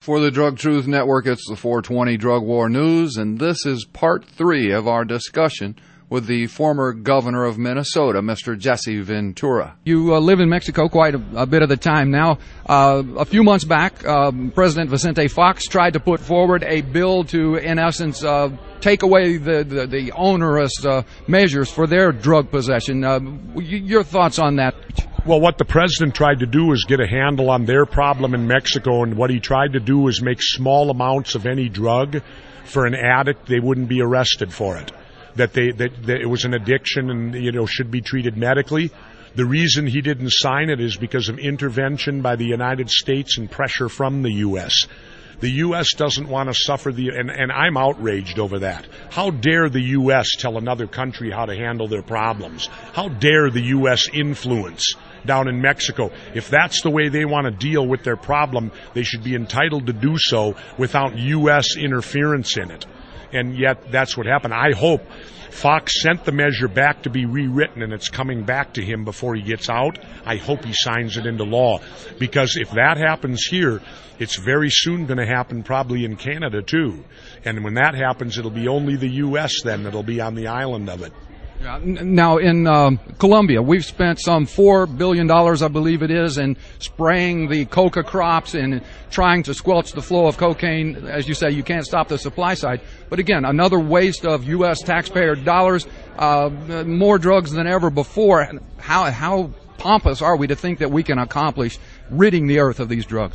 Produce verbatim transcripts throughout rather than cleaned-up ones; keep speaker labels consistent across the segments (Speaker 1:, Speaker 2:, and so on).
Speaker 1: For the Drug Truth Network, it's the four twenty Drug War News, and this is part three of our discussion with the former governor of Minnesota, Mister Jesse Ventura.
Speaker 2: You uh, live in Mexico quite a, a bit of the time now. Uh, a few months back, uh, President Vicente Fox tried to put forward a bill to, in essence, uh, take away the, the, the onerous uh, measures for their drug possession. Uh, your thoughts on that?
Speaker 3: Well, what the president tried to do is get a handle on their problem in Mexico, and what he tried to do was make small amounts of any drug for an addict. They wouldn't be arrested for it. That they that, that it was an addiction and, you know, should be treated medically. The reason he didn't sign it is because of intervention by the United States and pressure from the U S The U S doesn't want to suffer the, and, and I'm outraged over that. How dare the U S tell another country how to handle their problems? How dare the U S influence down in Mexico? If that's the way they want to deal with their problem, they should be entitled to do so without U S interference in it. And yet that's what happened. I hope Fox sent the measure back to be rewritten, and it's coming back to him before he gets out. I hope he signs it into law, because if that happens here, it's very soon going to happen probably in Canada too. And when that happens, it'll be only the U S then that'll be on the island of it.
Speaker 2: Yeah. Now, in um, Colombia, we've spent some four billion dollars, I believe it is, in spraying the coca crops and trying to squelch the flow of cocaine. As you say, you can't stop the supply side. But again, another waste of U S taxpayer dollars, uh, more drugs than ever before. How, how pompous are we to think that we can accomplish ridding the earth of these drugs?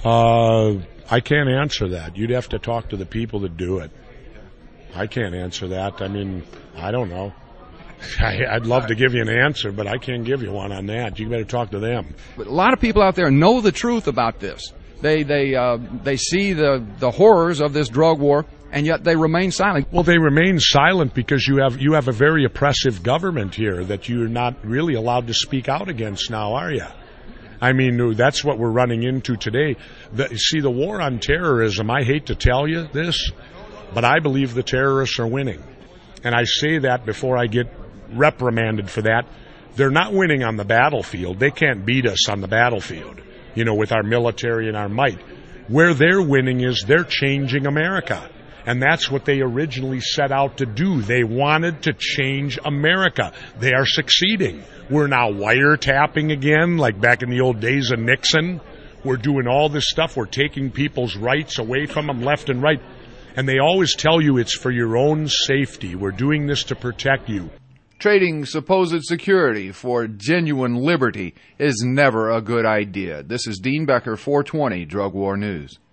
Speaker 3: Uh, I can't answer that. You'd have to talk to the people that do it. I can't answer that. I mean, I don't know. I, I'd love to give you an answer, but I can't give you one on that. You better talk to them.
Speaker 2: But a lot of people out there know the truth about this. They they uh, they see the, the horrors of this drug war, and yet they remain silent.
Speaker 3: Well, they remain silent because you have you have a very oppressive government here that you're not really allowed to speak out against now, are you? I mean, that's what we're running into today. The, see, the war on terrorism, I hate to tell you this, but I believe the terrorists are winning. And I say that before I get reprimanded for that. They're not winning on the battlefield. They can't beat us on the battlefield, you know, with our military and our might. Where they're winning is they're changing America. And that's what they originally set out to do. They wanted to change America. They are succeeding. We're now wiretapping again, like back in the old days of Nixon. We're doing all this stuff. We're taking people's rights away from them left and right. And they always tell you it's for your own safety. We're doing this to protect you.
Speaker 1: Trading supposed security for genuine liberty is never a good idea. This is Dean Becker, four twenty Drug War News.